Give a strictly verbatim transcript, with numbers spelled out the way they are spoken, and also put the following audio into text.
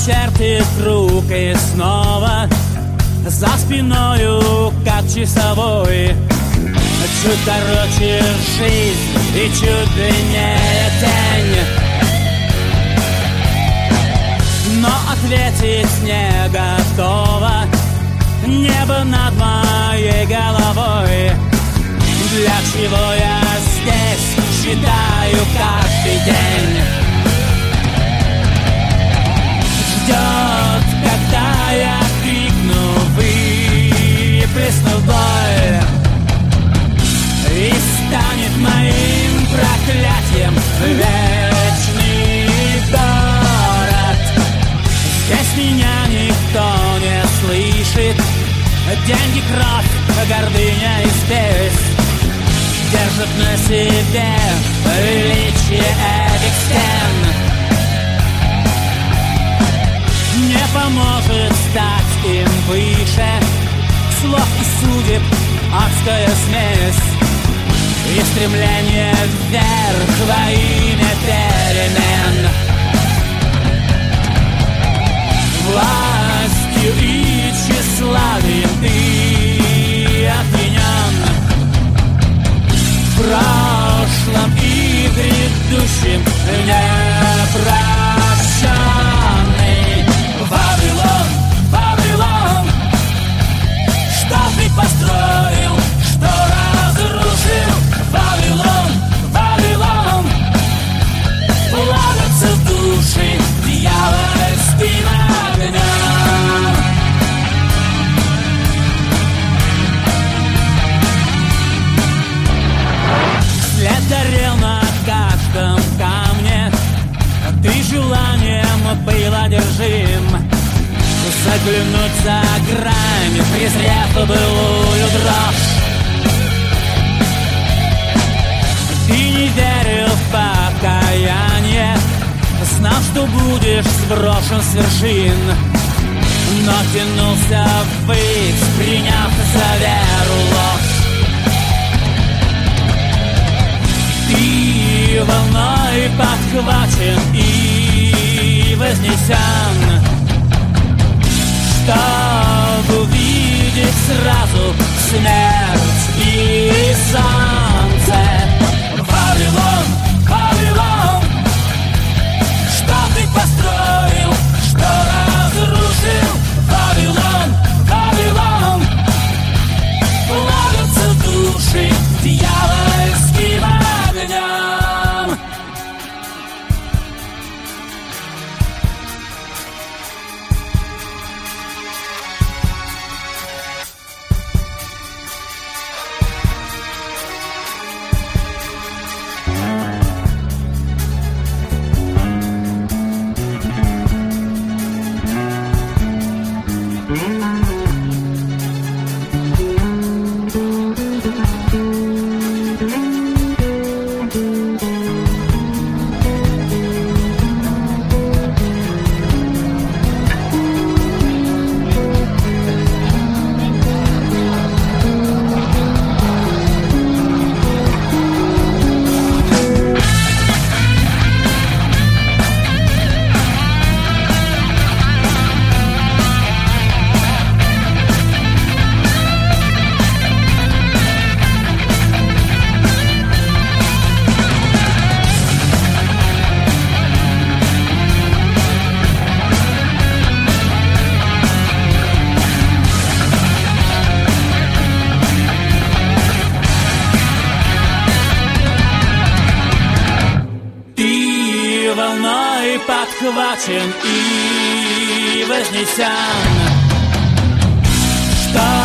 чертит круг и снова за спиною, как часовой. Чуть короче жизнь и чуть длиннее тень, но ответить не готова небо над моей головой. Для чего я здесь считаю каждый день? Ждет, когда я крикну, выплесну боль, и станет моим проклятием вечный город. Здесь меня никто не слышит. Деньги, кровь, гордыня и спесь держат на себе величие этих стен. Не поможет стать им выше слов и судеб адская смесь и стремление вверх во имя перемен. Властью и тщеславием ты опьянен, в прошлом и грядущем непрощенный. Вавилон, Вавилон, что ты построил, что разрушил? Вавилон, Вавилон, плавятся души дьявольским огнем. След горел на каждом камне, ты желанием был одержим заглянуть за грань, презрев былую дрожь. Ты не верил в покаяние, знал, что будешь сброшен с вершин, но тянулся ввысь, приняв за веру ложь. Ты волной подхвачен и вознесен, чтобы увидеть сразу смерть и солнце. Вавилон, Вавилон, что ты построил, что разрушил? Вавилон, Вавилон, плавятся души дьявольским огнем. Подхвачен и вознесен, что